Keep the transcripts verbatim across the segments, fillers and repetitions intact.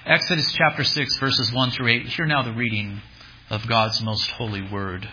Exodus chapter six, verses one through eight. Hear now the reading of God's most holy word.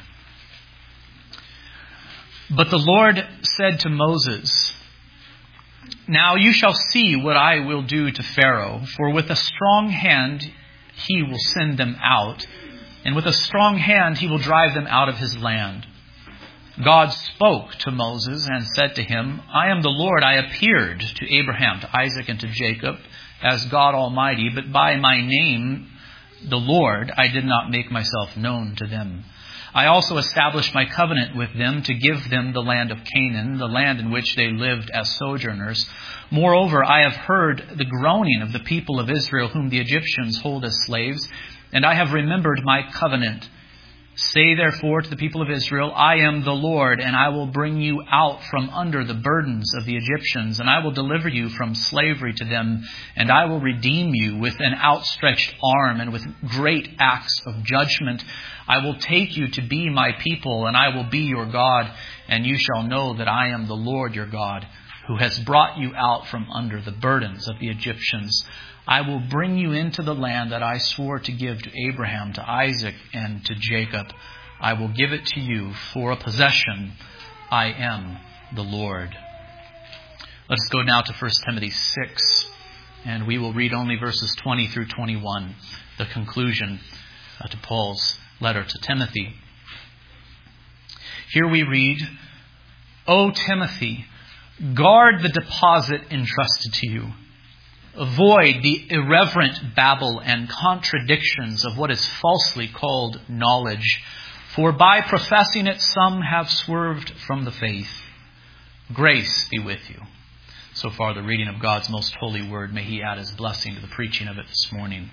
But the Lord said to Moses, "Now you shall see what I will do to Pharaoh, for with a strong hand he will send them out, and with a strong hand he will drive them out of his land." God spoke to Moses and said to him, "I am the Lord. I appeared to Abraham, to Isaac, and to Jacob as God Almighty, but by my name, the Lord, I did not make myself known to them. I also established my covenant with them to give them the land of Canaan, the land in which they lived as sojourners. Moreover, I have heard the groaning of the people of Israel, whom the Egyptians hold as slaves, and I have remembered my covenant. Say therefore to the people of Israel, I am the Lord, and I will bring you out from under the burdens of the Egyptians, and I will deliver you from slavery to them, and I will redeem you with an outstretched arm and with great acts of judgment. I will take you to be my people, and I will be your God, and you shall know that I am the Lord your God, who has brought you out from under the burdens of the Egyptians. I will bring you into the land that I swore to give to Abraham, to Isaac, and to Jacob. I will give it to you for a possession. I am the Lord." Let's go now to First Timothy six, and we will read only verses twenty through twenty-one, the conclusion to Paul's letter to Timothy. Here we read, "O Timothy, guard the deposit entrusted to you. Avoid the irreverent babble and contradictions of what is falsely called knowledge, for by professing it some have swerved from the faith. Grace be with you." So far the reading of God's most holy word. May He add His blessing to the preaching of it this morning.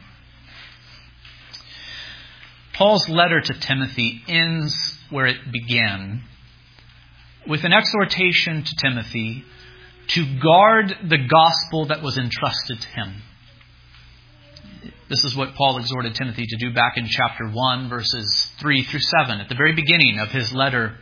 Paul's letter to Timothy ends where it began, with an exhortation to Timothy to guard the gospel that was entrusted to him. This is what Paul exhorted Timothy to do back in chapter one, verses three through seven. At the very beginning of his letter,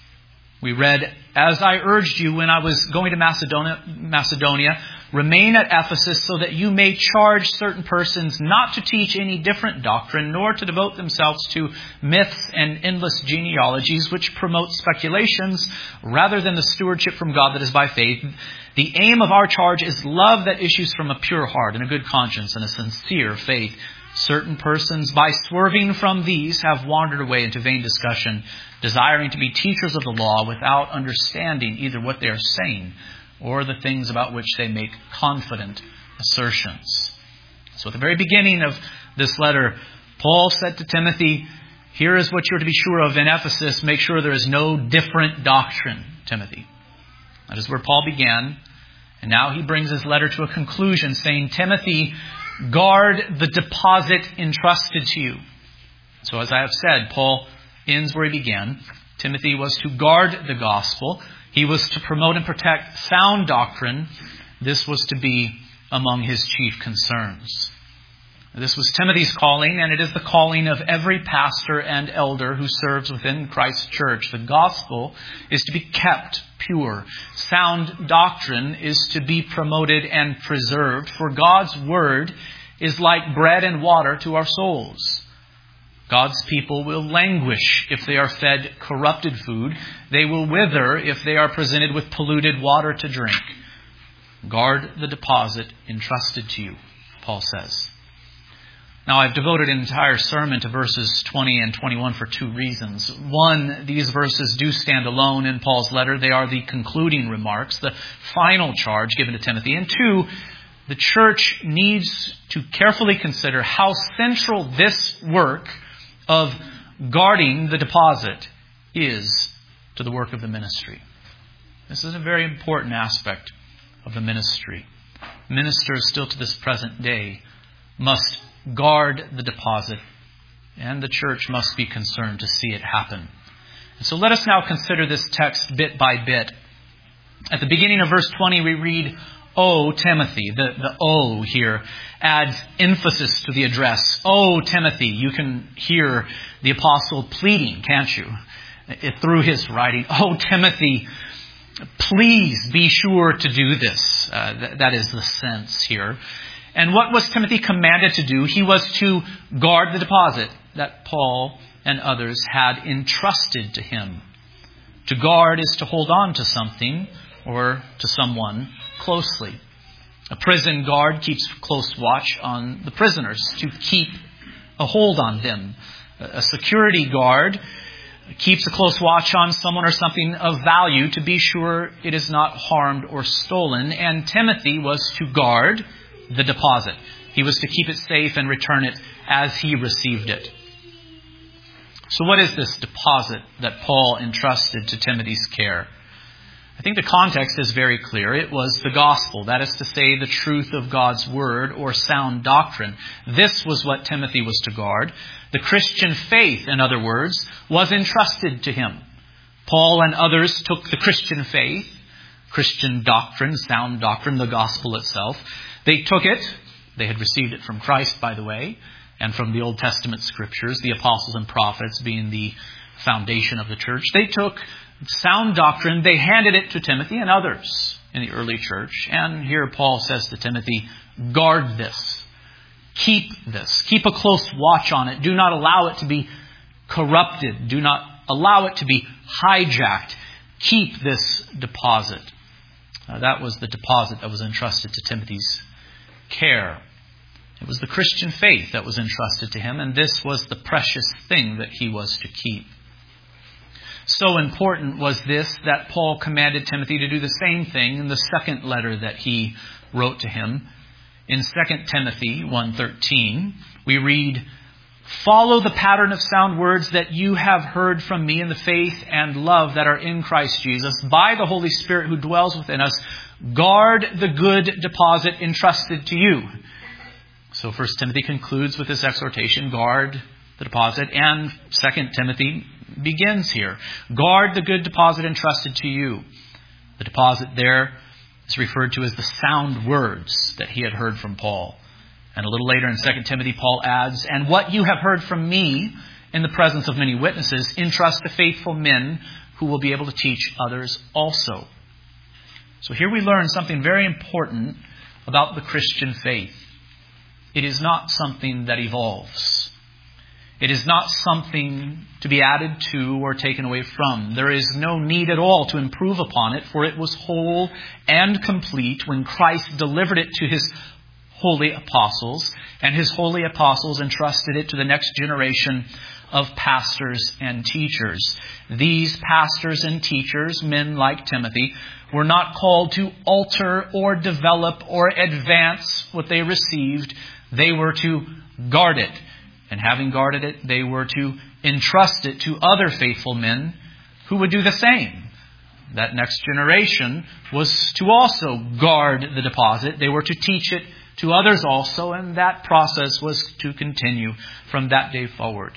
we read, "As I urged you when I was going to Macedonia, Macedonia, remain at Ephesus so that you may charge certain persons not to teach any different doctrine, nor to devote themselves to myths and endless genealogies which promote speculations rather than the stewardship from God that is by faith. The aim of our charge is love that issues from a pure heart and a good conscience and a sincere faith. Certain persons, by swerving from these, have wandered away into vain discussion, desiring to be teachers of the law without understanding either what they are saying or the things about which they make confident assertions." So at the very beginning of this letter, Paul said to Timothy, here is what you're to be sure of in Ephesus. Make sure there is no different doctrine, Timothy. That is where Paul began. And now he brings his letter to a conclusion, saying, Timothy, guard the deposit entrusted to you. So as I have said, Paul ends where he began. Timothy was to guard the gospel. He was to promote and protect sound doctrine. This was to be among his chief concerns. This was Timothy's calling, and it is the calling of every pastor and elder who serves within Christ's church. The gospel is to be kept pure. Sound doctrine is to be promoted and preserved, for God's word is like bread and water to our souls. God's people will languish if they are fed corrupted food. They will wither if they are presented with polluted water to drink. Guard the deposit entrusted to you, Paul says. Now, I've devoted an entire sermon to verses twenty and twenty-one for two reasons. One, these verses do stand alone in Paul's letter. They are the concluding remarks, the final charge given to Timothy. And two, the church needs to carefully consider how central this work of guarding the deposit is to the work of the ministry. This is a very important aspect of the ministry. Ministers still to this present day must guard the deposit, and the church must be concerned to see it happen. And so let us now consider this text bit by bit. At the beginning of verse twenty, we read, O Timothy. The, the O here adds emphasis to the address. O Timothy. You can hear the apostle pleading, can't you? It, through his writing. O Timothy, please be sure to do this. Uh, th- that is the sense here. And what was Timothy commanded to do? He was to guard the deposit that Paul and others had entrusted to him. To guard is to hold on to something or to someone closely. A prison guard keeps close watch on the prisoners to keep a hold on them. A security guard keeps a close watch on someone or something of value to be sure it is not harmed or stolen. And Timothy was to guard the deposit. He was to keep it safe and return it as he received it. So what is this deposit that Paul entrusted to Timothy's care? I think the context is very clear. It was the gospel, that is to say, the truth of God's word or sound doctrine. This was what Timothy was to guard. The Christian faith, in other words, was entrusted to him. Paul and others took the Christian faith, Christian doctrine, sound doctrine, the gospel itself. They took it. They had received it from Christ, by the way, and from the Old Testament scriptures, the apostles and prophets being the foundation of the church. They took sound doctrine, they handed it to Timothy and others in the early church. And here Paul says to Timothy, guard this. Keep this. Keep a close watch on it. Do not allow it to be corrupted. Do not allow it to be hijacked. Keep this deposit. Uh, that was the deposit that was entrusted to Timothy's care. It was the Christian faith that was entrusted to him, and this was the precious thing that he was to keep. So important was this that Paul commanded Timothy to do the same thing in the second letter that he wrote to him. In Second Timothy one thirteen, we read, "Follow the pattern of sound words that you have heard from me in the faith and love that are in Christ Jesus. By the Holy Spirit who dwells within us, guard the good deposit entrusted to you." So First Timothy concludes with this exhortation, guard the deposit. And Second Timothy begins here. Guard the good deposit entrusted to you. The deposit there is referred to as the sound words that he had heard from Paul. And a little later in Second Timothy, Paul adds, "And what you have heard from me in the presence of many witnesses, entrust to faithful men who will be able to teach others also." So here we learn something very important about the Christian faith. It is not something that evolves. It is not something to be added to or taken away from. There is no need at all to improve upon it, for it was whole and complete when Christ delivered it to his holy apostles, and his holy apostles entrusted it to the next generation of pastors and teachers. These pastors and teachers, men like Timothy, were not called to alter or develop or advance what they received. They were to guard it. And having guarded it, they were to entrust it to other faithful men who would do the same. That next generation was to also guard the deposit. They were to teach it to others also, and that process was to continue from that day forward.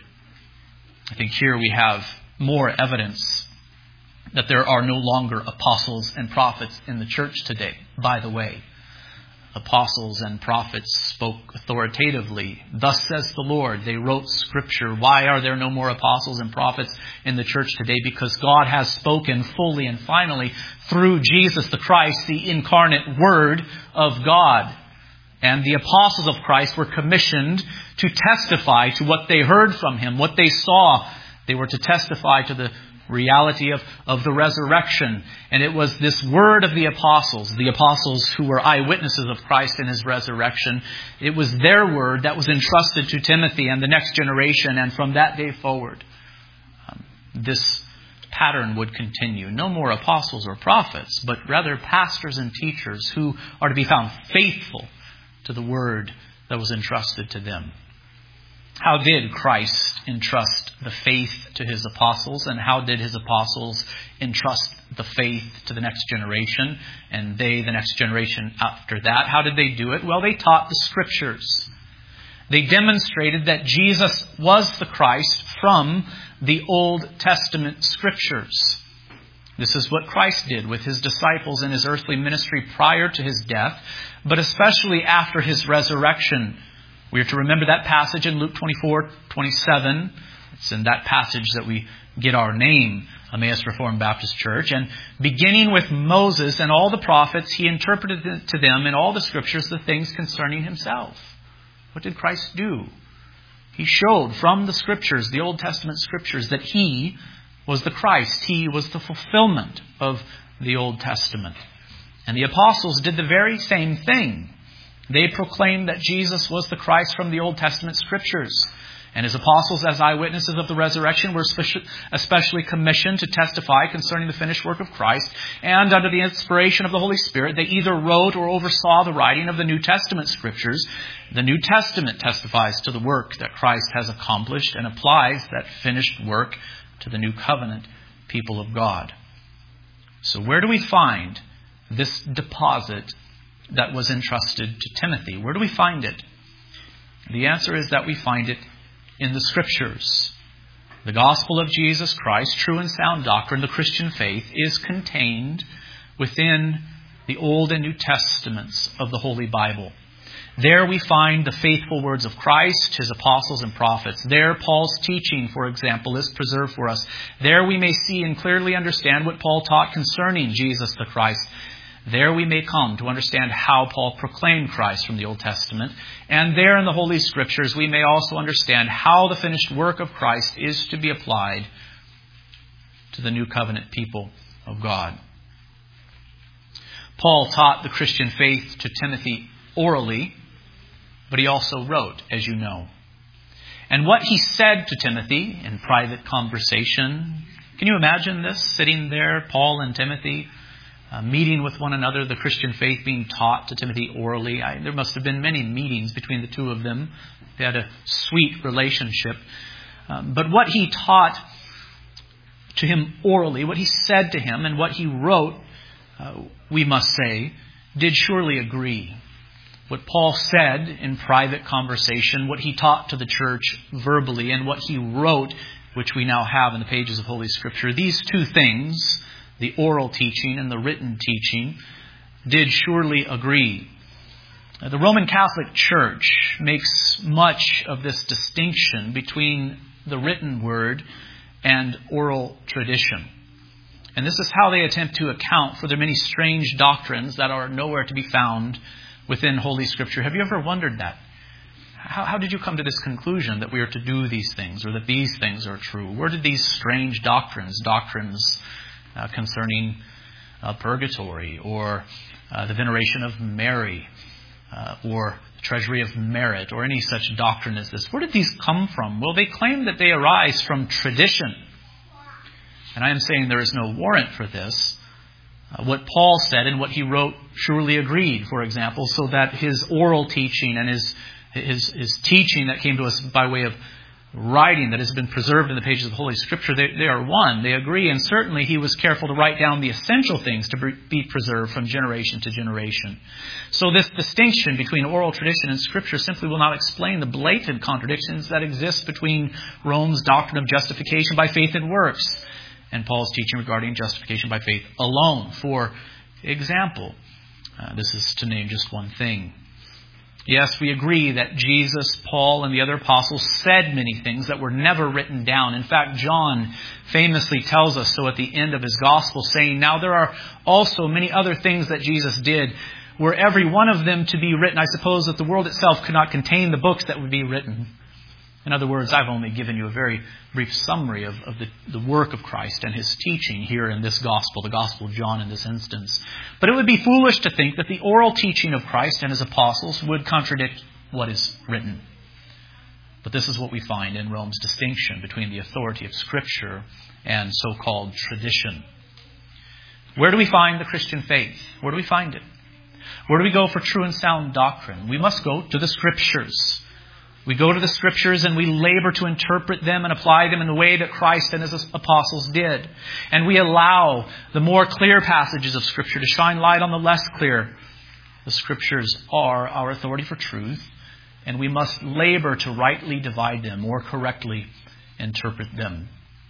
I think here we have more evidence that there are no longer apostles and prophets in the church today. By the way, apostles and prophets spoke authoritatively. Thus says the Lord. They wrote scripture. Why are there no more apostles and prophets in the church today? Because God has spoken fully and finally through Jesus the Christ, the incarnate Word of God. And the apostles of Christ were commissioned to testify to what they heard from him, what they saw. They were to testify to the reality of, of the resurrection. And it was this word of the apostles, the apostles who were eyewitnesses of Christ and his resurrection. It was their word that was entrusted to Timothy and the next generation. And from that day forward, um, this pattern would continue. No more apostles or prophets, but rather pastors and teachers who are to be found faithful to the word that was entrusted to them. How did Christ entrust the faith to his apostles? And how did his apostles entrust the faith to the next generation? And they, the next generation after that. How did they do it? Well, they taught the scriptures. They demonstrated that Jesus was the Christ from the Old Testament scriptures. This is what Christ did with his disciples in his earthly ministry prior to his death, but especially after his resurrection. We are to remember that passage in Luke twenty-four twenty-seven, It's in that passage that we get our name, Emmaus Reformed Baptist Church. And beginning with Moses and all the prophets, he interpreted to them in all the Scriptures the things concerning himself. What did Christ do? He showed from the Scriptures, the Old Testament Scriptures, that he was the Christ. He was the fulfillment of the Old Testament. And the apostles did the very same thing. They proclaimed that Jesus was the Christ from the Old Testament Scriptures. And his apostles, as eyewitnesses of the resurrection, were especially commissioned to testify concerning the finished work of Christ. And under the inspiration of the Holy Spirit, they either wrote or oversaw the writing of the New Testament Scriptures. The New Testament testifies to the work that Christ has accomplished and applies that finished work to the new covenant people of God. So where do we find this deposit that was entrusted to Timothy? Where do we find it? The answer is that we find it in the Scriptures. The gospel of Jesus Christ, true and sound doctrine, the Christian faith, is contained within the Old and New Testaments of the Holy Bible. There we find the faithful words of Christ, his apostles and prophets. There Paul's teaching, for example, is preserved for us. There we may see and clearly understand what Paul taught concerning Jesus the Christ. There we may come to understand how Paul proclaimed Christ from the Old Testament. And there in the Holy Scriptures we may also understand how the finished work of Christ is to be applied to the new covenant people of God. Paul taught the Christian faith to Timothy orally, but he also wrote, as you know. And what he said to Timothy in private conversation, can you imagine this? Sitting there, Paul and Timothy, Uh, meeting with one another, the Christian faith being taught to Timothy orally. I, there must have been many meetings between the two of them. They had a sweet relationship. Um, but what he taught to him orally, what he said to him, and what he wrote, uh, we must say, did surely agree. What Paul said in private conversation, what he taught to the church verbally, and what he wrote, which we now have in the pages of Holy Scripture, these two things, the oral teaching and the written teaching, did surely agree. The Roman Catholic Church makes much of this distinction between the written word and oral tradition. And this is how they attempt to account for the many strange doctrines that are nowhere to be found within Holy Scripture. Have you ever wondered that? How, how did you come to this conclusion that we are to do these things, or that these things are true? Where did these strange doctrines, doctrines Uh, concerning uh, purgatory, or uh, the veneration of Mary, uh, or the treasury of merit, or any such doctrine as this, where did these come from? Well, they claim that they arise from tradition. And I am saying there is no warrant for this. Uh, what Paul said and what he wrote surely agreed, for example, so that his oral teaching and his, his, his teaching that came to us by way of writing that has been preserved in the pages of Holy Scripture, they, they are one. They agree, and certainly he was careful to write down the essential things to be preserved from generation to generation. So this distinction between oral tradition and Scripture simply will not explain the blatant contradictions that exist between Rome's doctrine of justification by faith and works and Paul's teaching regarding justification by faith alone. For example, uh, this is to name just one thing. Yes, we agree that Jesus, Paul, and the other apostles said many things that were never written down. In fact, John famously tells us so at the end of his gospel, saying, "Now there are also many other things that Jesus did. Were every one of them to be written, I suppose that the world itself could not contain the books that would be written." In other words, I've only given you a very brief summary of, of the, the work of Christ and his teaching here in this gospel, the Gospel of John in this instance. But it would be foolish to think that the oral teaching of Christ and his apostles would contradict what is written. But this is what we find in Rome's distinction between the authority of Scripture and so-called tradition. Where do we find the Christian faith? Where do we find it? Where do we go for true and sound doctrine? We must go to the Scriptures. We go to the Scriptures and we labor to interpret them and apply them in the way that Christ and his apostles did. And we allow the more clear passages of Scripture to shine light on the less clear. The Scriptures are our authority for truth, and we must labor to rightly divide them or correctly interpret them.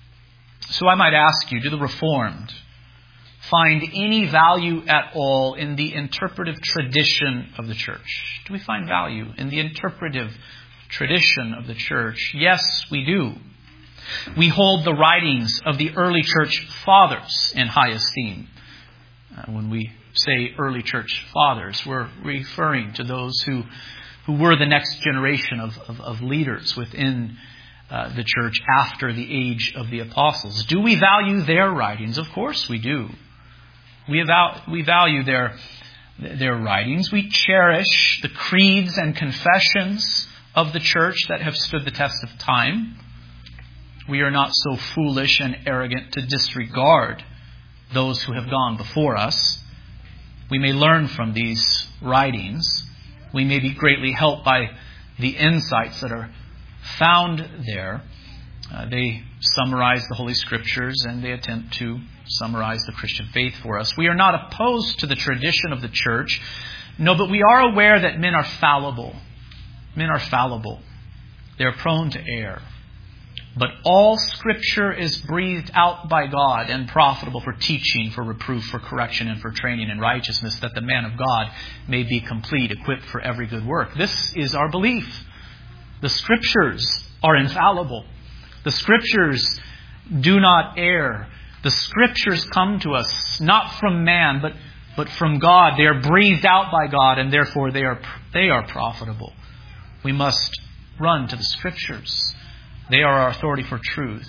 So I might ask you, do the Reformed find any value at all in the interpretive tradition of the church? Do we find value in the interpretive tradition of the church? Yes, we do. We hold the writings of the early church fathers in high esteem. Uh, when we say early church fathers, we're referring to those who, who were the next generation of, of, of leaders within uh, the church after the age of the apostles. Do we value their writings? Of course we do. We, val- we value their, their writings. We cherish the creeds and confessions of the church that have stood the test of time. We are not so foolish and arrogant to disregard those who have gone before us. We may learn from these writings. We may be greatly helped by the insights that are found there. Uh, they summarize the Holy Scriptures and they attempt to summarize the Christian faith for us. We are not opposed to the tradition of the church. No, but we are aware that men are fallible. Men are fallible. They are prone to err. But all Scripture is breathed out by God and profitable for teaching, for reproof, for correction, and for training in righteousness, that the man of God may be complete, equipped for every good work. This is our belief. The Scriptures are infallible. The Scriptures do not err. The Scriptures come to us not from man, but, but from God. They are breathed out by God, and therefore they are, they are profitable. We must run to the Scriptures. They are our authority for truth.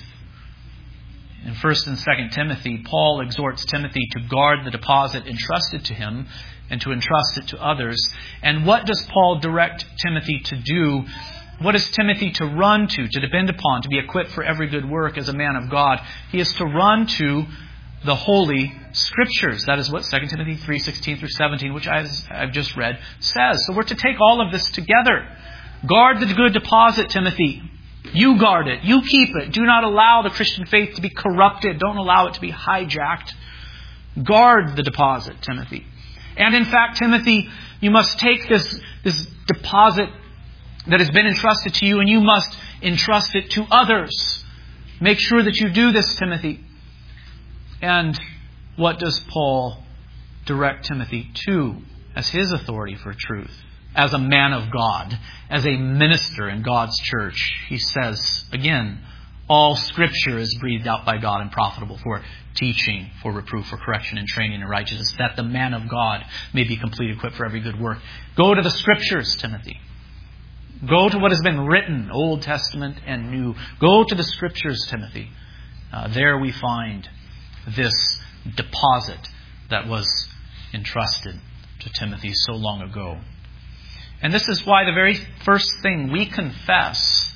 In First and Second Timothy, Paul exhorts Timothy to guard the deposit entrusted to him and to entrust it to others. And what does Paul direct Timothy to do? What is Timothy to run to, to depend upon, to be equipped for every good work as a man of God? He is to run to the Holy Scriptures. That is what Second Timothy three sixteen through seventeen, which I've just read, says. So we're to take all of this together. Guard the good deposit, Timothy. You guard it. You keep it. Do not allow the Christian faith to be corrupted. Don't allow it to be hijacked. Guard the deposit, Timothy. And in fact, Timothy, you must take this, this deposit that has been entrusted to you and you must entrust it to others. Make sure that you do this, Timothy. And what does Paul direct Timothy to as his authority for truth? As a man of God, as a minister in God's church, he says, again, all Scripture is breathed out by God and profitable for teaching, for reproof, for correction, and training in righteousness, that the man of God may be complete, equipped for every good work. Go to the Scriptures, Timothy. Go to what has been written, Old Testament and New. Go to the Scriptures, Timothy. Uh, there we find this deposit that was entrusted to Timothy so long ago. And this is why the very first thing we confess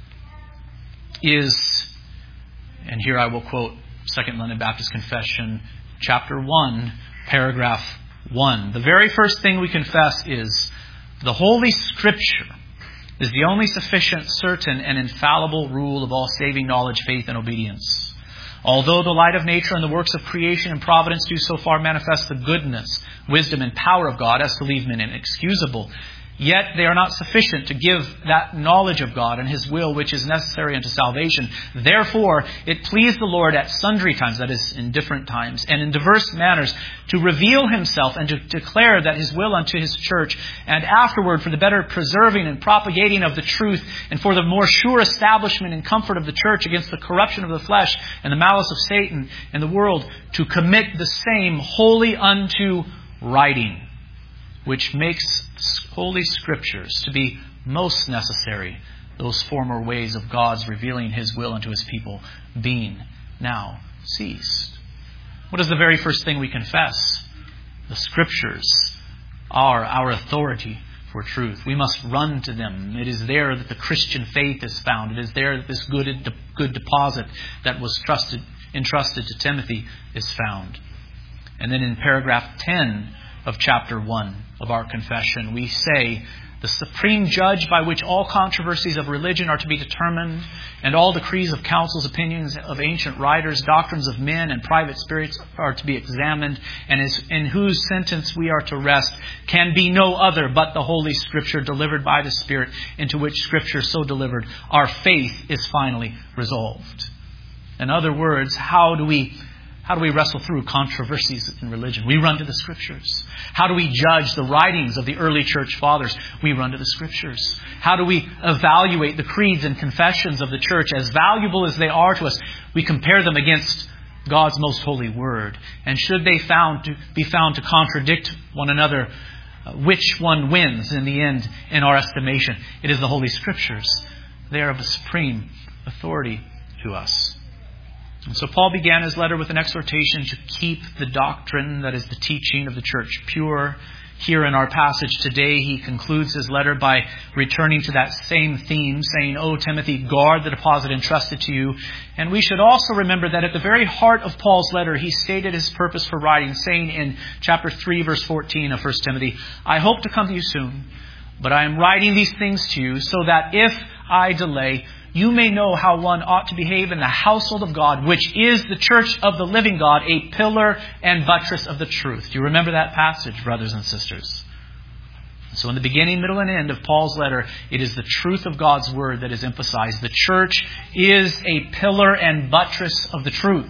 is, and here I will quote Second London Baptist Confession, chapter one, paragraph one. The very first thing we confess is, the Holy Scripture is the only sufficient, certain, and infallible rule of all saving knowledge, faith, and obedience. Although the light of nature and the works of creation and providence do so far manifest the goodness, wisdom, and power of God as to leave men inexcusable, yet they are not sufficient to give that knowledge of God and His will which is necessary unto salvation. Therefore, it pleased the Lord at sundry times, that is, in different times, and in diverse manners, to reveal Himself and to declare that His will unto His church, and afterward for the better preserving and propagating of the truth, and for the more sure establishment and comfort of the church against the corruption of the flesh and the malice of Satan and the world, to commit the same wholly unto writing, which makes Holy Scriptures to be most necessary, those former ways of God's revealing His will unto His people being now ceased. What is the very first thing we confess? The Scriptures are our authority for truth. We must run to them. It is there that the Christian faith is found. It is there that this good, good deposit that was trusted, entrusted to Timothy is found. And then in paragraph ten of chapter one of our confession, we say, the supreme judge by which all controversies of religion are to be determined, and all decrees of councils, opinions of ancient writers, doctrines of men, and private spirits are to be examined, and is, in whose sentence we are to rest, can be no other but the Holy Scripture delivered by the Spirit, into which Scripture so delivered, our faith is finally resolved. In other words, how do we How do we wrestle through controversies in religion? We run to the Scriptures. How do we judge the writings of the early church fathers? We run to the Scriptures. How do we evaluate the creeds and confessions of the church? As valuable as they are to us, we compare them against God's most holy word. And should they found to be found to contradict one another, uh, which one wins in the end in our estimation? It is the Holy Scriptures. They are of a supreme authority to us. And so Paul began his letter with an exhortation to keep the doctrine, that is the teaching of the church, pure. Here in our passage today, he concludes his letter by returning to that same theme, saying, "O Timothy, guard the deposit entrusted to you." And we should also remember that at the very heart of Paul's letter, he stated his purpose for writing, saying in chapter three, verse fourteen of First Timothy, "I hope to come to you soon, but I am writing these things to you so that if I delay, you may know how one ought to behave in the household of God, which is the church of the living God, a pillar and buttress of the truth." Do you remember that passage, brothers and sisters? So in the beginning, middle, and end of Paul's letter, it is the truth of God's word that is emphasized. The church is a pillar and buttress of the truth.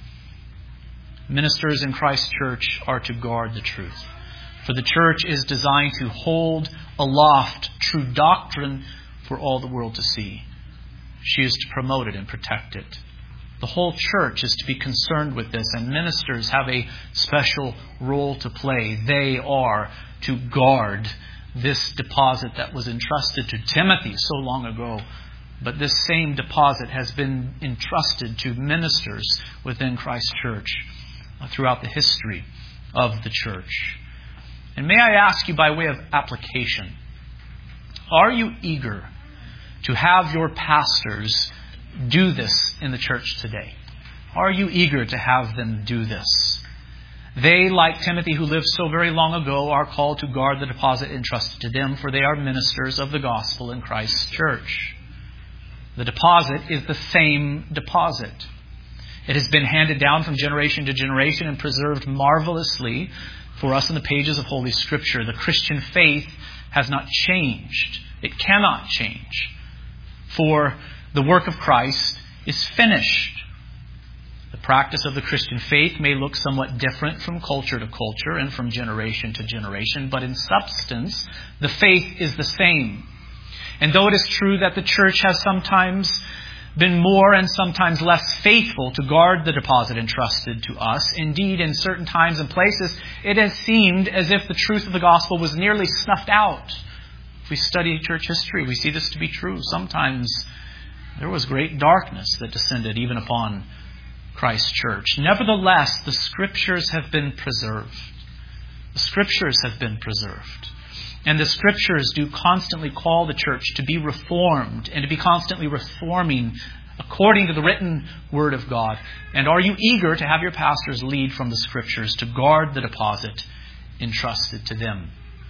Ministers in Christ's church are to guard the truth. For the church is designed to hold aloft true doctrine for all the world to see. She is to promote it and protect it. The whole church is to be concerned with this, and ministers have a special role to play. They are to guard this deposit that was entrusted to Timothy so long ago. But this same deposit has been entrusted to ministers within Christ's church throughout the history of the church. And may I ask you by way of application, are you eager to have your pastors do this in the church today? Are you eager to have them do this? They, like Timothy, who lived so very long ago, are called to guard the deposit entrusted to them, for they are ministers of the gospel in Christ's church. The deposit is the same deposit. It has been handed down from generation to generation and preserved marvelously for us in the pages of Holy Scripture. The Christian faith has not changed. It cannot change. For the work of Christ is finished. The practice of the Christian faith may look somewhat different from culture to culture and from generation to generation, but in substance, the faith is the same. And though it is true that the church has sometimes been more and sometimes less faithful to guard the deposit entrusted to us, indeed, in certain times and places, it has seemed as if the truth of the gospel was nearly snuffed out. If we study church history, we see this to be true. Sometimes there was great darkness that descended even upon Christ's church. Nevertheless, the Scriptures have been preserved. The Scriptures have been preserved. And the Scriptures do constantly call the church to be reformed and to be constantly reforming according to the written Word of God. And are you eager to have your pastors lead from the Scriptures to guard the deposit entrusted to them?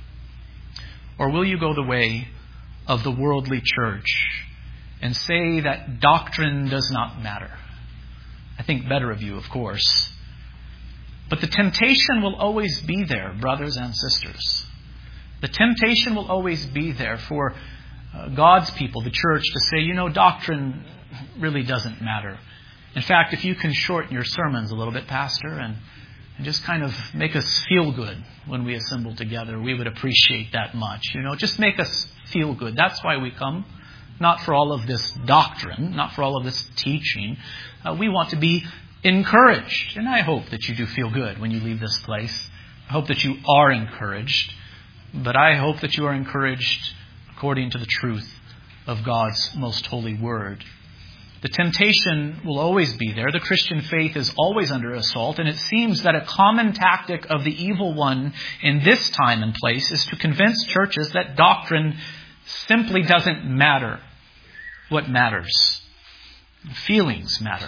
Or will you go the way of the worldly church and say that doctrine does not matter? I think better of you, of course. But the temptation will always be there, brothers and sisters. The temptation will always be there for uh, God's people, the church, to say, you know, doctrine really doesn't matter. In fact, if you can shorten your sermons a little bit, Pastor, and And just kind of make us feel good when we assemble together, we would appreciate that much. You know, just make us feel good. That's why we come. Not for all of this doctrine, not for all of this teaching. Uh, we want to be encouraged. And I hope that you do feel good when you leave this place. I hope that you are encouraged. But I hope that you are encouraged according to the truth of God's most holy word. The temptation will always be there. The Christian faith is always under assault, and it seems that a common tactic of the evil one in this time and place is to convince churches that doctrine simply doesn't matter. What matters? Feelings matter.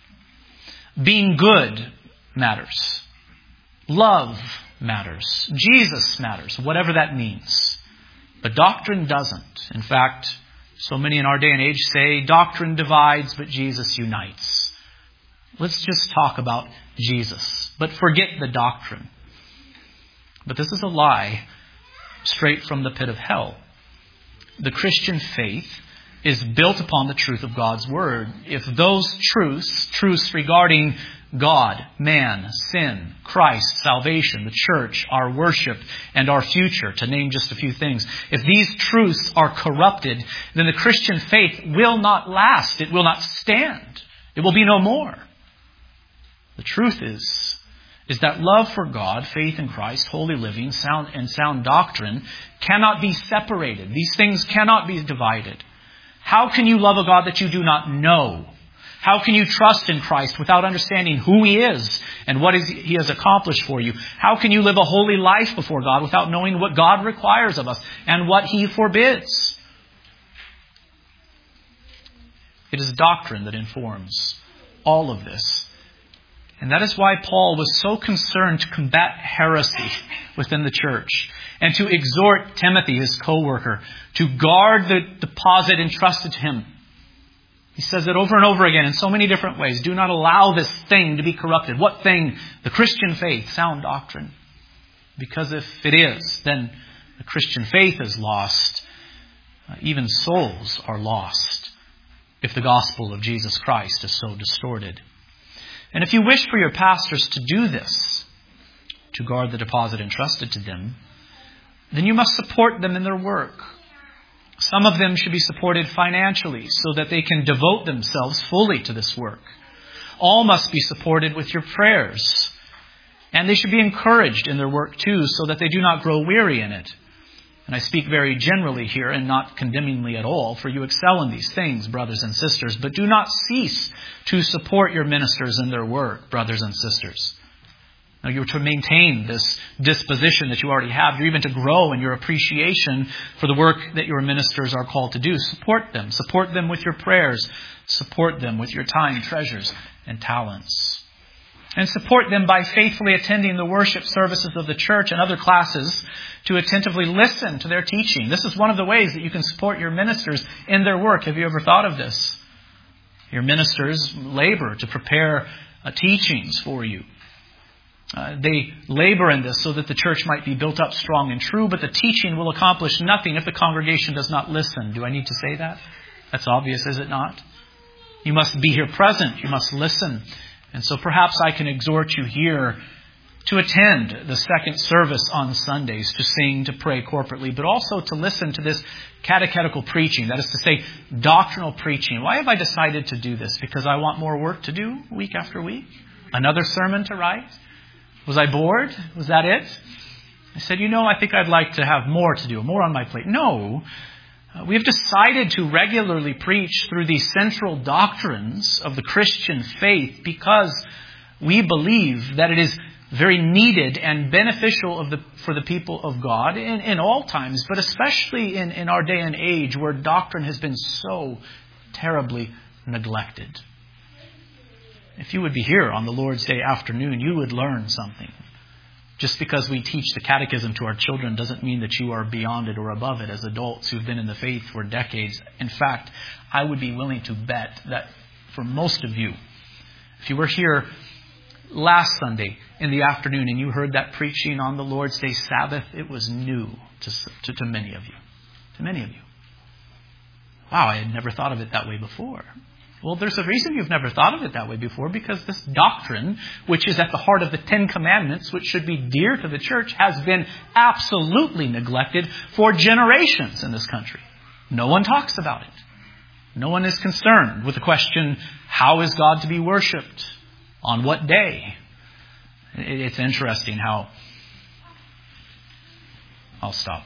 Being good matters. Love matters. Jesus matters, whatever that means. But doctrine doesn't. In fact, so many in our day and age say doctrine divides, but Jesus unites. Let's just talk about Jesus, but forget the doctrine. But this is a lie straight from the pit of hell. The Christian faith is built upon the truth of God's Word. If those truths, truths regarding God, man, sin, Christ, salvation, the church, our worship, and our future, to name just a few things. If these truths are corrupted, then the Christian faith will not last. It will not stand. It will be no more. The truth is, is that love for God, faith in Christ, holy living, sound and sound doctrine cannot be separated. These things cannot be divided. How can you love a God that you do not know? How can you trust in Christ without understanding who He is and what He has accomplished for you? How can you live a holy life before God without knowing what God requires of us and what He forbids? It is doctrine that informs all of this. And that is why Paul was so concerned to combat heresy within the church and to exhort Timothy, his co-worker, to guard the deposit entrusted to him. He says it over and over again in so many different ways. Do not allow this thing to be corrupted. What thing? The Christian faith, sound doctrine. Because if it is, then the Christian faith is lost. Uh, even souls are lost if the gospel of Jesus Christ is so distorted. And if you wish for your pastors to do this, to guard the deposit entrusted to them, then you must support them in their work. Some of them should be supported financially so that they can devote themselves fully to this work. All must be supported with your prayers. And they should be encouraged in their work too so that they do not grow weary in it. And I speak very generally here and not condemningly at all, for you excel in these things, brothers and sisters. But do not cease to support your ministers in their work, brothers and sisters. Now, you're to maintain this disposition that you already have. You're even to grow in your appreciation for the work that your ministers are called to do. Support them. Support them with your prayers. Support them with your time, treasures, and talents. And support them by faithfully attending the worship services of the church and other classes to attentively listen to their teaching. This is one of the ways that you can support your ministers in their work. Have you ever thought of this? Your ministers labor to prepare uh, teachings for you. Uh, they labor in this so that the church might be built up strong and true, but the teaching will accomplish nothing if the congregation does not listen. Do I need to say that? That's obvious, is it not? You must be here present. You must listen. And so perhaps I can exhort you here to attend the second service on Sundays, to sing, to pray corporately, but also to listen to this catechetical preaching, that is to say, doctrinal preaching. Why have I decided to do this? Because I want more work to do week after week? Another sermon to write? Was I bored? Was that it? I said, you know, I think I'd like to have more to do, more on my plate. No. Uh, we have decided to regularly preach through the central doctrines of the Christian faith because we believe that it is very needed and beneficial of the, for the people of God in, in all times, but especially in, in our day and age where doctrine has been so terribly neglected. If you would be here on the Lord's Day afternoon, you would learn something. Just because we teach the catechism to our children doesn't mean that you are beyond it or above it as adults who've been in the faith for decades. In fact, I would be willing to bet that for most of you, if you were here last Sunday in the afternoon and you heard that preaching on the Lord's Day Sabbath, it was new to, to, to many of you. To many of you. Wow, I had never thought of it that way before. Well, there's a reason you've never thought of it that way before, because this doctrine, which is at the heart of the Ten Commandments, which should be dear to the church, has been absolutely neglected for generations in this country. No one talks about it. No one is concerned with the question, how is God to be worshipped? On what day? It's interesting how... I'll stop.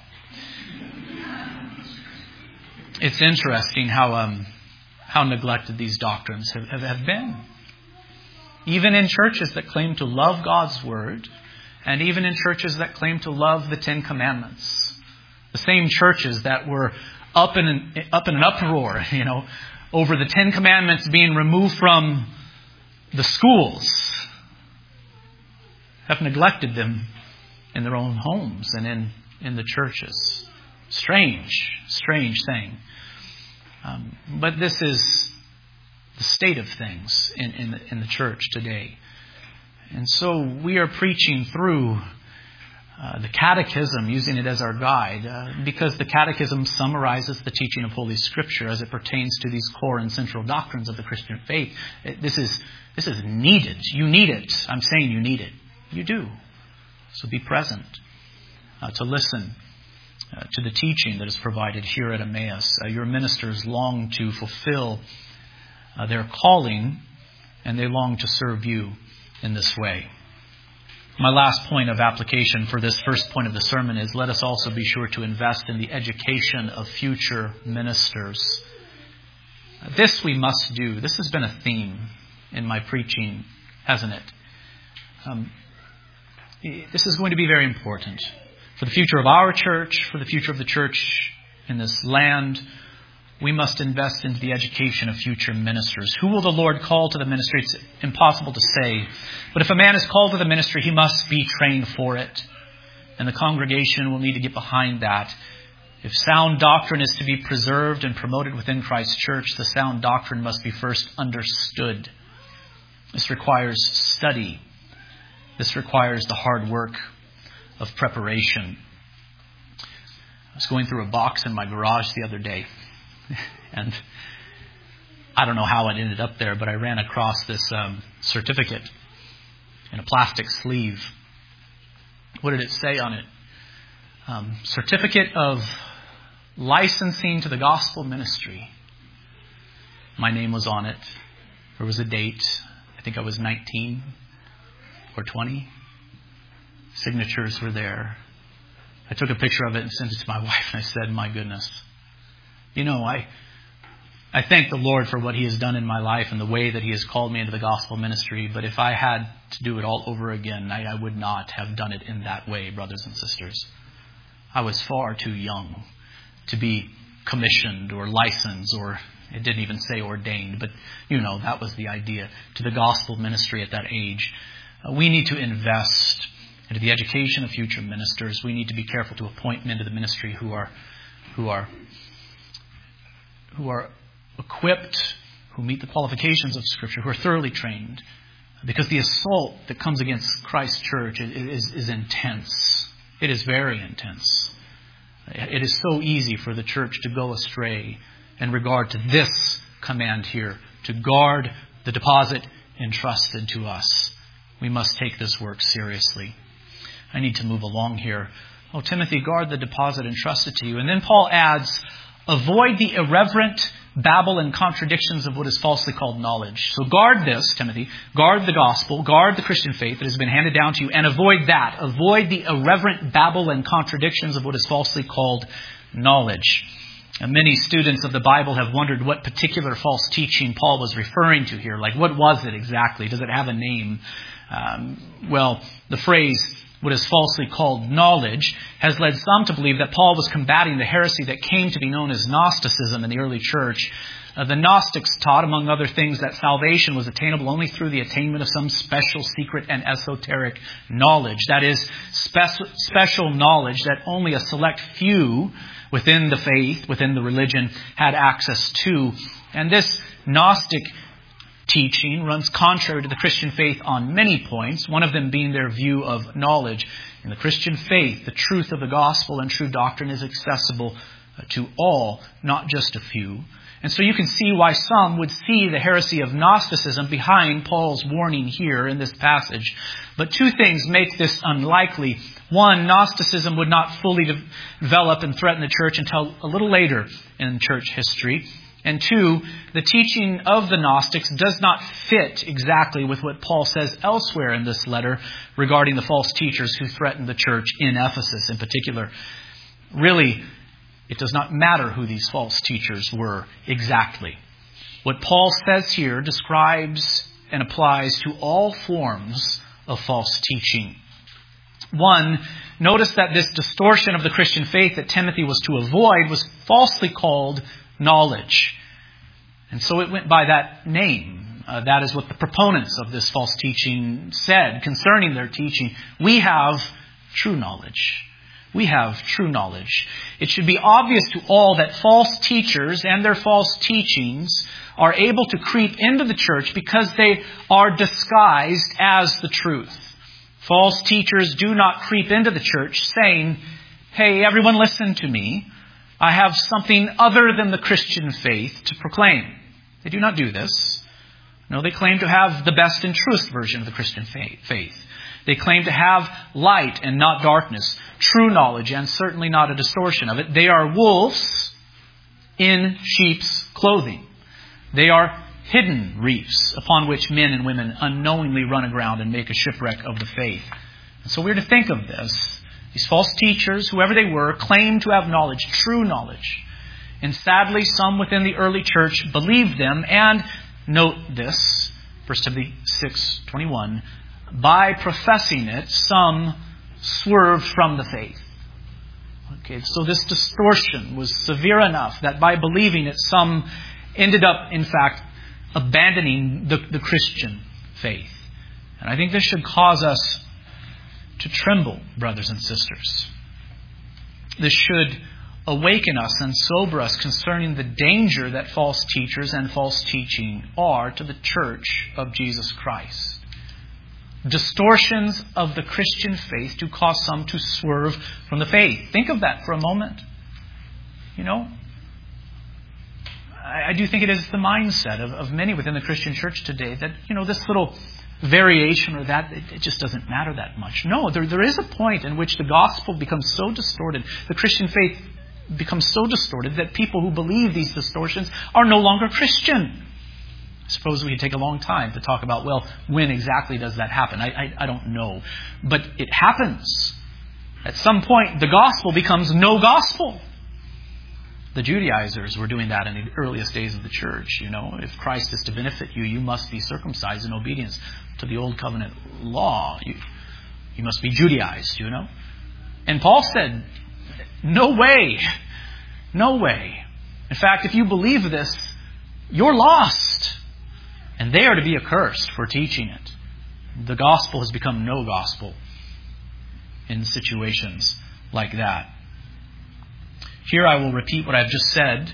It's interesting how... Um, how neglected these doctrines have, have, have been. Even in churches that claim to love God's Word, and even in churches that claim to love the Ten Commandments. The same churches that were up in an, up in an uproar, you know, over the Ten Commandments being removed from the schools, have neglected them in their own homes and in, in the churches. Strange, strange thing. Um, but this is the state of things in, in, the, in the church today. And so we are preaching through uh, the Catechism, using it as our guide, uh, because the Catechism summarizes the teaching of Holy Scripture as it pertains to these core and central doctrines of the Christian faith. It, this is this is needed. You need it. I'm saying you need it. You do. So be present uh, to listen uh, to the teaching that is provided here at Emmaus. Uh, your ministers long to fulfill uh, their calling, and they long to serve you in this way. My last point of application for this first point of the sermon is, let us also be sure to invest in the education of future ministers. This we must do. This has been a theme in my preaching, hasn't it? Um, this is going to be very important for the future of our church, for the future of the church in this land. We must invest into the education of future ministers. Who will the Lord call to the ministry? It's impossible to say. But if a man is called to the ministry, he must be trained for it. And the congregation will need to get behind that. If sound doctrine is to be preserved and promoted within Christ's church, the sound doctrine must be first understood. This requires study. This requires the hard work of preparation. I was going through a box in my garage the other day. And I don't know how it ended up there, but I ran across this um, certificate in a plastic sleeve. What did it say on it? Um, certificate of licensing to the gospel ministry. My name was on it. There was a date. I think I was nineteen or twenty. Signatures were there. I took a picture of it and sent it to my wife, and I said, my goodness. You know, I I thank the Lord for what He has done in my life and the way that He has called me into the gospel ministry. But if I had to do it all over again, I, I would not have done it in that way, brothers and sisters. I was far too young to be commissioned or licensed, or it didn't even say ordained. But, you know, that was the idea, to the gospel ministry at that age. Uh, we need to invest into the education of future ministers. We need to be careful to appoint men to the ministry who are who are who are equipped, who meet the qualifications of Scripture, who are thoroughly trained. Because the assault that comes against Christ's church is, is, is intense. It is very intense. It is so easy for the church to go astray in regard to this command here, to guard the deposit entrusted to us. We must take this work seriously. I need to move along here. Oh, Timothy, guard the deposit entrusted to you. And then Paul adds, avoid the irreverent babble and contradictions of what is falsely called knowledge. So guard this, Timothy. Guard the gospel. Guard the Christian faith that has been handed down to you. And avoid that. Avoid the irreverent babble and contradictions of what is falsely called knowledge. And many students of the Bible have wondered what particular false teaching Paul was referring to here. Like, what was it exactly? Does it have a name? Um, well, the phrase, what is falsely called knowledge, has led some to believe that Paul was combating the heresy that came to be known as Gnosticism in the early church. Uh, the Gnostics taught, among other things, that salvation was attainable only through the attainment of some special, secret, and esoteric knowledge. That is, spe- special knowledge that only a select few within the faith, within the religion, had access to. And this Gnostic teaching runs contrary to the Christian faith on many points, one of them being their view of knowledge. In the Christian faith, the truth of the gospel and true doctrine is accessible to all, not just a few. And so you can see why some would see the heresy of Gnosticism behind Paul's warning here in this passage. But two things make this unlikely. One, Gnosticism would not fully de- develop and threaten the church until a little later in church history. And two, the teaching of the Gnostics does not fit exactly with what Paul says elsewhere in this letter regarding the false teachers who threatened the church in Ephesus in particular. Really, it does not matter who these false teachers were exactly. What Paul says here describes and applies to all forms of false teaching. One, notice that this distortion of the Christian faith that Timothy was to avoid was falsely called knowledge. And so it went by that name. Uh, that is what the proponents of this false teaching said concerning their teaching. We have true knowledge. We have true knowledge. It should be obvious to all that false teachers and their false teachings are able to creep into the church because they are disguised as the truth. False teachers do not creep into the church saying, hey, everyone listen to me. I have something other than the Christian faith to proclaim. They do not do this. No, they claim to have the best and truest version of the Christian faith. They claim to have light and not darkness, true knowledge and certainly not a distortion of it. They are wolves in sheep's clothing. They are hidden reefs upon which men and women unknowingly run aground and make a shipwreck of the faith. And so we're to think of this. These false teachers, whoever they were, claim to have knowledge, true knowledge. And sadly, some within the early church believed them. And note this, First Timothy six twenty-one, by professing it, some swerved from the faith. Okay, so this distortion was severe enough that by believing it, some ended up, in fact, abandoning the, the Christian faith. And I think this should cause us to tremble, brothers and sisters. This should awaken us and sober us concerning the danger that false teachers and false teaching are to the church of Jesus Christ. Distortions of the Christian faith do cause some to swerve from the faith. Think of that for a moment. You know, I, I do think it is the mindset of, of many within the Christian church today that, you know, this little variation or that, it, it just doesn't matter that much. No, there, there is a point in which the gospel becomes so distorted, the Christian faith becomes so distorted that people who believe these distortions are no longer Christian. I suppose we could take a long time to talk about, well, when exactly does that happen? I, I, I don't know. But it happens. At some point, the gospel becomes no gospel. The Judaizers were doing that in the earliest days of the church. You know, if Christ is to benefit you, you must be circumcised in obedience to the old covenant law. You, you must be Judaized, you know. And Paul said, no way. No way. In fact, if you believe this, you're lost. And they are to be accursed for teaching it. The gospel has become no gospel in situations like that. Here I will repeat what I've just said.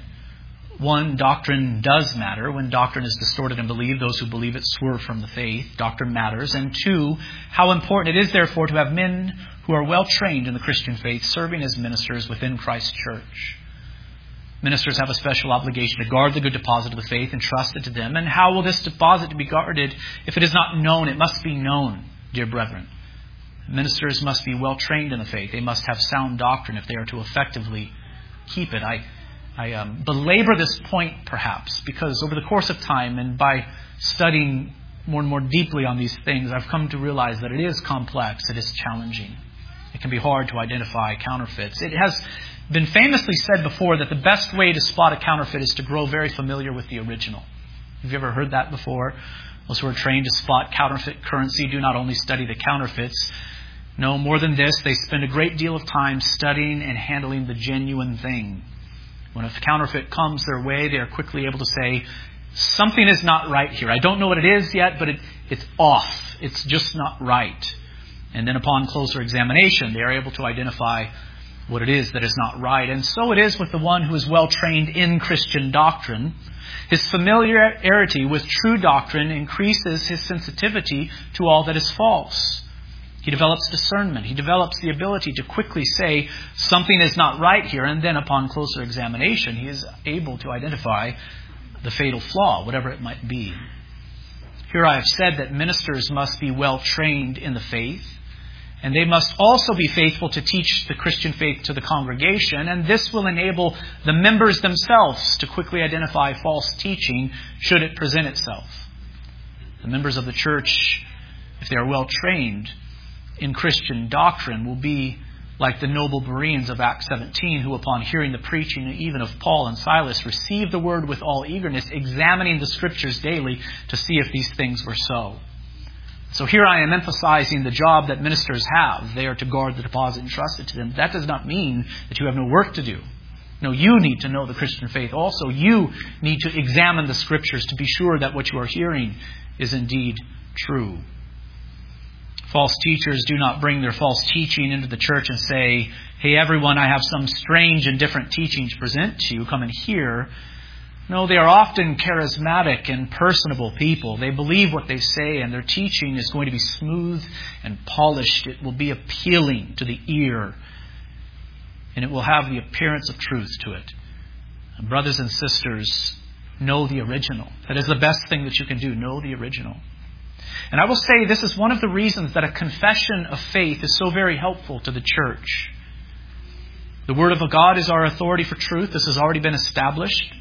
One, doctrine does matter. When doctrine is distorted and believed, those who believe it swerve from the faith. Doctrine matters. And two, how important it is, therefore, to have men who are well trained in the Christian faith serving as ministers within Christ's church. Ministers have a special obligation to guard the good deposit of the faith entrusted to them. And how will this deposit be guarded if it is not known? It must be known, dear brethren. Ministers must be well trained in the faith. They must have sound doctrine if they are to effectively keep it. I, I um, belabor this point perhaps because over the course of time and by studying more and more deeply on these things, I've come to realize that it is complex. It is challenging. It can be hard to identify counterfeits. It has been famously said before that the best way to spot a counterfeit is to grow very familiar with the original. Have you ever heard that before? Those who are trained to spot counterfeit currency do not only study the counterfeits. No, more than this, they spend a great deal of time studying and handling the genuine thing. When a counterfeit comes their way, they are quickly able to say, something is not right here. I don't know what it is yet, but it, it's off. It's just not right. And then upon closer examination, they are able to identify what it is that is not right. And so it is with the one who is well trained in Christian doctrine. His familiarity with true doctrine increases his sensitivity to all that is false. He develops discernment. He develops the ability to quickly say something is not right here. And then upon closer examination, he is able to identify the fatal flaw, whatever it might be. Here I have said that ministers must be well trained in the faith. And they must also be faithful to teach the Christian faith to the congregation. And this will enable the members themselves to quickly identify false teaching should it present itself. The members of the church, if they are well trained in Christian doctrine, will be like the noble Bereans of Acts seventeen, who upon hearing the preaching even of Paul and Silas received the word with all eagerness, examining the scriptures daily to see if these things were so. So here I am emphasizing the job that ministers have. They are to guard the deposit entrusted to them. That does not mean that you have no work to do. No, you need to know the Christian faith also. You need to examine the scriptures to be sure that what you are hearing is indeed true. False teachers do not bring their false teaching into the church and say, hey, everyone, I have some strange and different teaching to present to you. Come and hear. No, they are often charismatic and personable people. They believe what they say, and their teaching is going to be smooth and polished. It will be appealing to the ear, and it will have the appearance of truth to it. And brothers and sisters, know the original. That is the best thing that you can do. Know the original. And I will say this is one of the reasons that a confession of faith is so very helpful to the church. The Word of God is our authority for truth. This has already been established.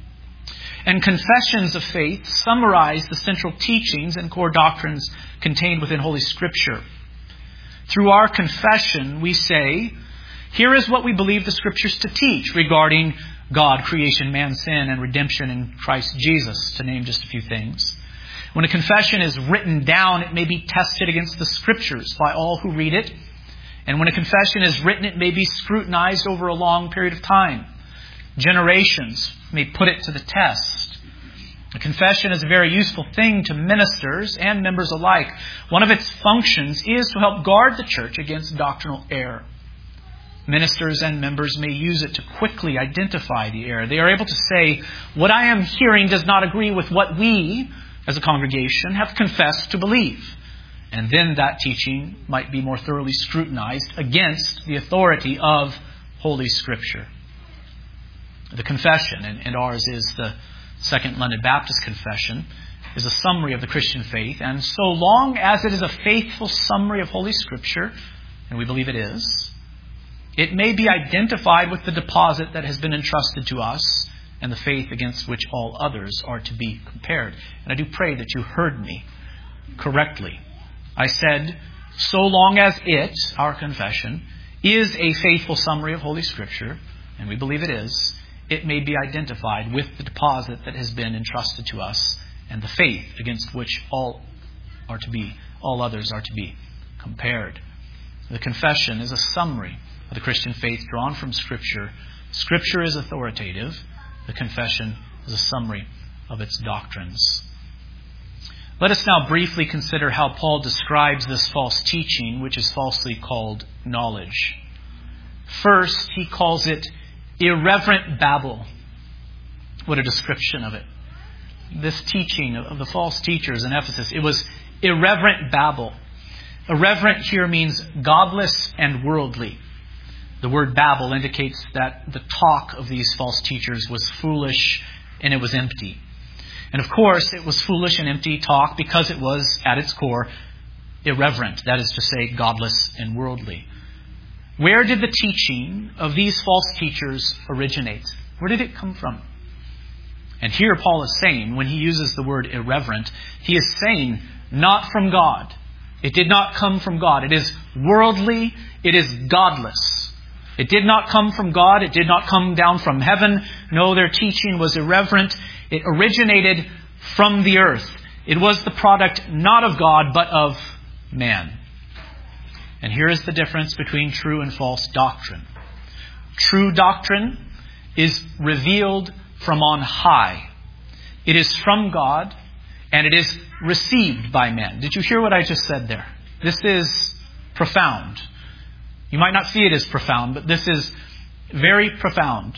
And confessions of faith summarize the central teachings and core doctrines contained within Holy Scripture. Through our confession, we say, here is what we believe the Scriptures to teach regarding God, creation, man, sin, and redemption in Christ Jesus, to name just a few things. When a confession is written down, it may be tested against the Scriptures by all who read it. And when a confession is written, it may be scrutinized over a long period of time. Generations may put it to the test. A confession is a very useful thing to ministers and members alike. One of its functions is to help guard the church against doctrinal error. Ministers and members may use it to quickly identify the error. They are able to say, what I am hearing does not agree with what we, as a congregation, have confessed to believe. And then that teaching might be more thoroughly scrutinized against the authority of Holy Scripture. The confession, and ours is the Second London Baptist Confession, is a summary of the Christian faith. And so long as it is a faithful summary of Holy Scripture, and we believe it is, it may be identified with the deposit that has been entrusted to us and the faith against which all others are to be compared. And I do pray that you heard me correctly. I said, so long as it, our confession, is a faithful summary of Holy Scripture, and we believe it is, it may be identified with the deposit that has been entrusted to us and the faith against which all are to be, all others are to be compared. The confession is a summary of the Christian faith drawn from Scripture. Scripture is authoritative. The confession is a summary of its doctrines. Let us now briefly consider how Paul describes this false teaching, which is falsely called knowledge. First, he calls it irreverent babble. What a description of it. This teaching of the false teachers in Ephesus, it was irreverent babble. Irreverent here means godless and worldly. The word babble indicates that the talk of these false teachers was foolish and it was empty. And of course, it was foolish and empty talk because it was, at its core, irreverent. That is to say, godless and worldly. Where did the teaching of these false teachers originate? Where did it come from? And here Paul is saying, when he uses the word irreverent, he is saying, not from God. It did not come from God. It is worldly. It is godless. It did not come from God. It did not come down from heaven. No, their teaching was irreverent. It originated from the earth. It was the product not of God, but of man. And here is the difference between true and false doctrine. True doctrine is revealed from on high. It is from God, and it is received by men. Did you hear what I just said there? This is profound. You might not see it as profound, but this is very profound.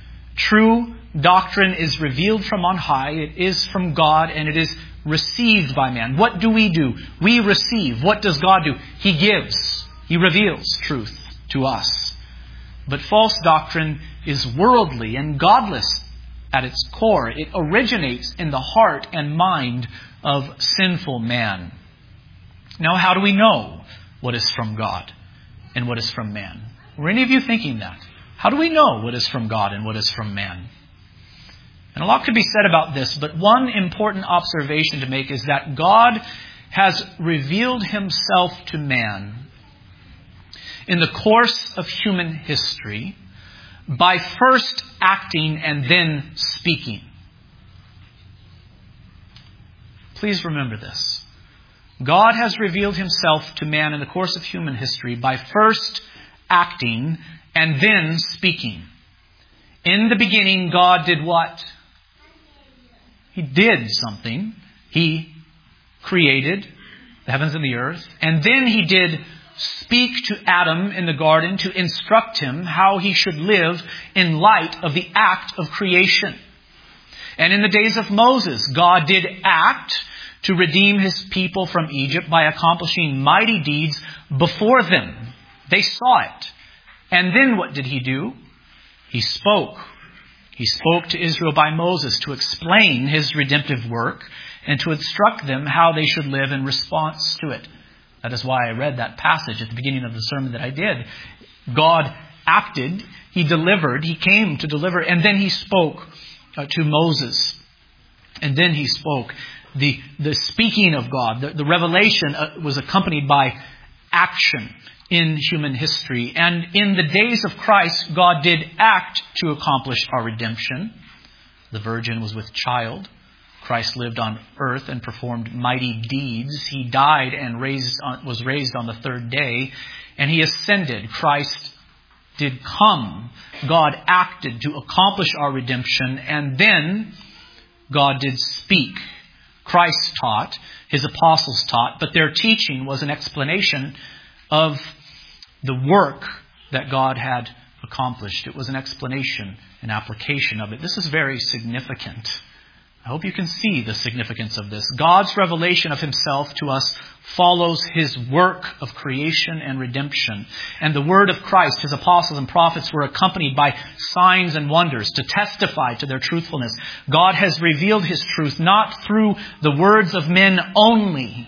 True doctrine is revealed from on high. It is from God, and it is received by man. What do we do? We receive. What does God do? He gives. He reveals truth to us. But false doctrine is worldly and godless at its core. It originates in the heart and mind of sinful man. Now, how do we know what is from God and what is from man? Were any of you thinking that? How do we know what is from God and what is from man? And a lot could be said about this, but one important observation to make is that God has revealed himself to man in the course of human history by first acting and then speaking. Please remember this. God has revealed himself to man in the course of human history by first acting and then speaking. In the beginning, God did what? He did something. He created the heavens and the earth. And then he did speak to Adam in the garden to instruct him how he should live in light of the act of creation. And in the days of Moses, God did act to redeem his people from Egypt by accomplishing mighty deeds before them. They saw it. And then what did he do? He spoke. He spoke to Israel by Moses to explain his redemptive work and to instruct them how they should live in response to it. That is why I read that passage at the beginning of the sermon that I did. God acted, he delivered, he came to deliver, and then he spoke uh, to Moses. And then he spoke. The, the speaking of God, the, the revelation uh, was accompanied by action in human history. And in the days of Christ, God did act to accomplish our redemption. The virgin was with child. Christ lived on earth and performed mighty deeds. He died and raised on, was raised on the third day. And he ascended. Christ did come. God acted to accomplish our redemption. And then God did speak. Christ taught. His apostles taught. But their teaching was an explanation of the work that God had accomplished. It was an explanation, an application of it. This is very significant. I hope you can see the significance of this. God's revelation of himself to us follows his work of creation and redemption. And the word of Christ, his apostles and prophets, were accompanied by signs and wonders to testify to their truthfulness. God has revealed his truth not through the words of men only,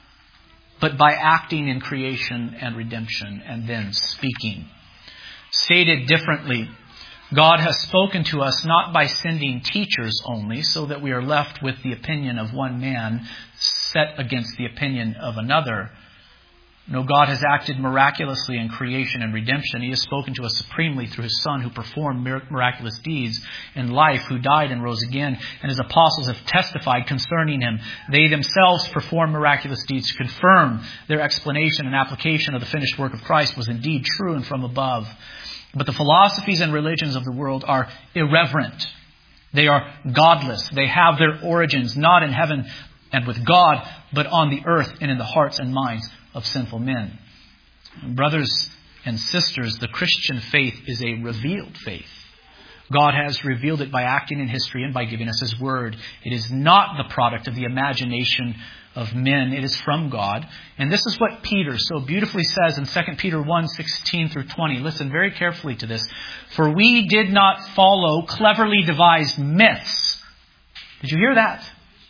but by acting in creation and redemption and then speaking. Stated differently, God has spoken to us not by sending teachers only, so that we are left with the opinion of one man set against the opinion of another. No, God has acted miraculously in creation and redemption. He has spoken to us supremely through his Son, who performed miraculous deeds in life, who died and rose again. And his apostles have testified concerning him. They themselves performed miraculous deeds to confirm their explanation and application of the finished work of Christ was indeed true and from above. But the philosophies and religions of the world are irreverent. They are godless. They have their origins not in heaven and with God, but on the earth and in the hearts and minds of sinful men. Brothers and sisters, the Christian faith is a revealed faith. God has revealed it by acting in history and by giving us his word. It is not the product of the imagination of men. It is from God. And this is what Peter so beautifully says in Second Peter one, sixteen through twenty. Listen very carefully to this. For we did not follow cleverly devised myths. Did you hear that?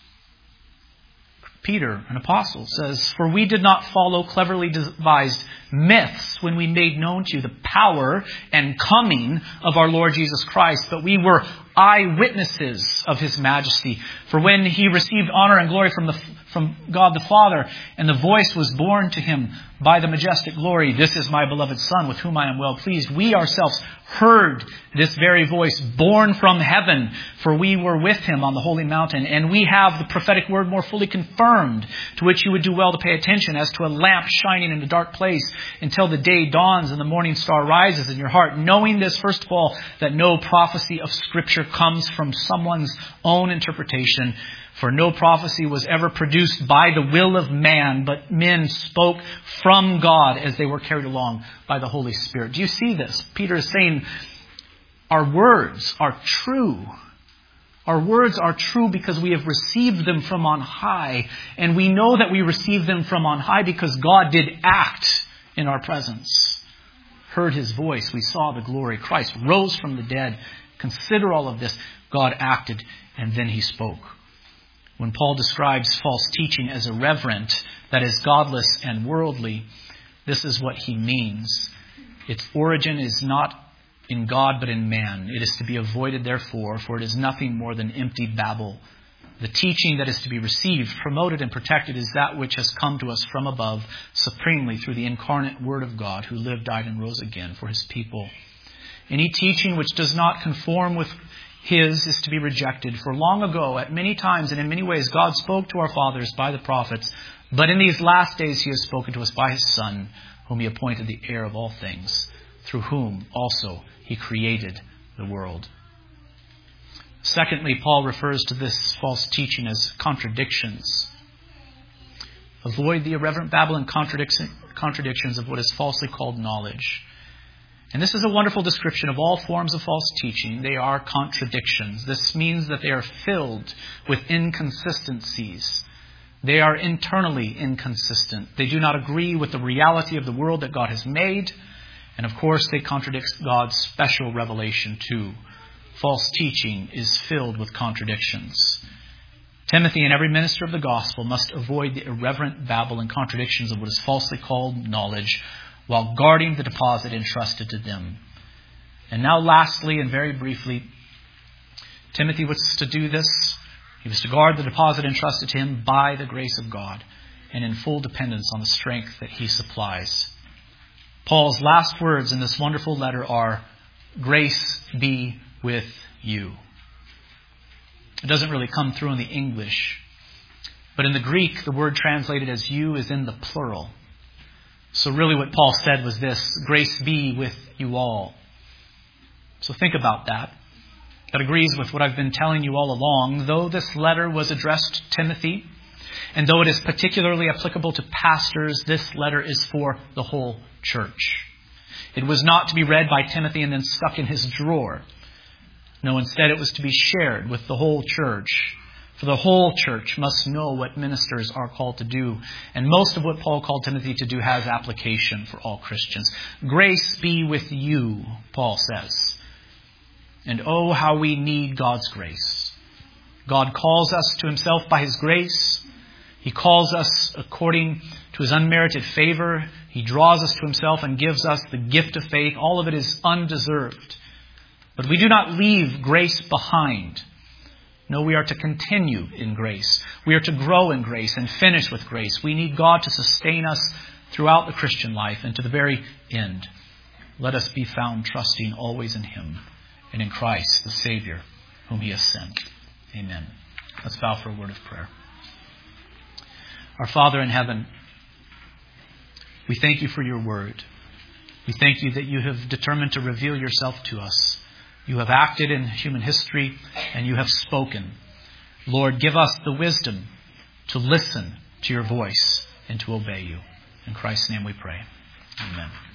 Peter, an apostle, says, for we did not follow cleverly devised myths when we made known to you the power and coming of our Lord Jesus Christ, but we were eyewitnesses of his majesty. For when he received honor and glory from the from God the Father, and the voice was borne to him by the majestic glory, this is my beloved Son, with whom I am well pleased. We ourselves heard this very voice borne from heaven, for we were with him on the holy mountain, and we have the prophetic word more fully confirmed, to which you would do well to pay attention, as to a lamp shining in a dark place, until the day dawns and the morning star rises in your heart. Knowing this, first of all, that no prophecy of Scripture comes from someone's own interpretation. For no prophecy was ever produced by the will of man, but men spoke from God as they were carried along by the Holy Spirit. Do you see this? Peter is saying our words are true. Our words are true because we have received them from on high. And we know that we received them from on high because God did act in our presence. Heard his voice. We saw the glory. Christ rose from the dead. Consider all of this. God acted and then he spoke. When Paul describes false teaching as irreverent, that is godless and worldly, this is what he means. Its origin is not in God but in man. It is to be avoided therefore, for it is nothing more than empty babble. The teaching that is to be received, promoted and protected is that which has come to us from above, supremely through the incarnate Word of God, who lived, died, and rose again for his people. Any teaching which does not conform with his is to be rejected. For long ago, at many times and in many ways, God spoke to our fathers by the prophets. But in these last days he has spoken to us by his Son, whom he appointed the heir of all things, through whom also he created the world. Secondly, Paul refers to this false teaching as contradictions. Avoid the irreverent babble and contradictions of what is falsely called knowledge. And this is a wonderful description of all forms of false teaching. They are contradictions. This means that they are filled with inconsistencies. They are internally inconsistent. They do not agree with the reality of the world that God has made. And of course, they contradict God's special revelation too. False teaching is filled with contradictions. Timothy and every minister of the gospel must avoid the irreverent babble and contradictions of what is falsely called knowledge, while guarding the deposit entrusted to them. And now lastly, and very briefly, Timothy was to do this. He was to guard the deposit entrusted to him by the grace of God and in full dependence on the strength that he supplies. Paul's last words in this wonderful letter are, "Grace be with you." It doesn't really come through in the English, but in the Greek, the word translated as you is in the plural. So really what Paul said was this: grace be with you all. So think about that. That agrees with what I've been telling you all along. Though this letter was addressed to Timothy, and though it is particularly applicable to pastors, this letter is for the whole church. It was not to be read by Timothy and then stuck in his drawer. No, instead it was to be shared with the whole church. For the whole church must know what ministers are called to do. And most of what Paul called Timothy to do has application for all Christians. Grace be with you, Paul says. And oh, how we need God's grace. God calls us to himself by his grace. He calls us according to his unmerited favor. He draws us to himself and gives us the gift of faith. All of it is undeserved. But we do not leave grace behind. No, we are to continue in grace. We are to grow in grace and finish with grace. We need God to sustain us throughout the Christian life and to the very end. Let us be found trusting always in him and in Christ, the Savior, whom he has sent. Amen. Let's bow for a word of prayer. Our Father in heaven, we thank you for your word. We thank you that you have determined to reveal yourself to us. You have acted in human history and you have spoken. Lord, give us the wisdom to listen to your voice and to obey you. In Christ's name we pray. Amen.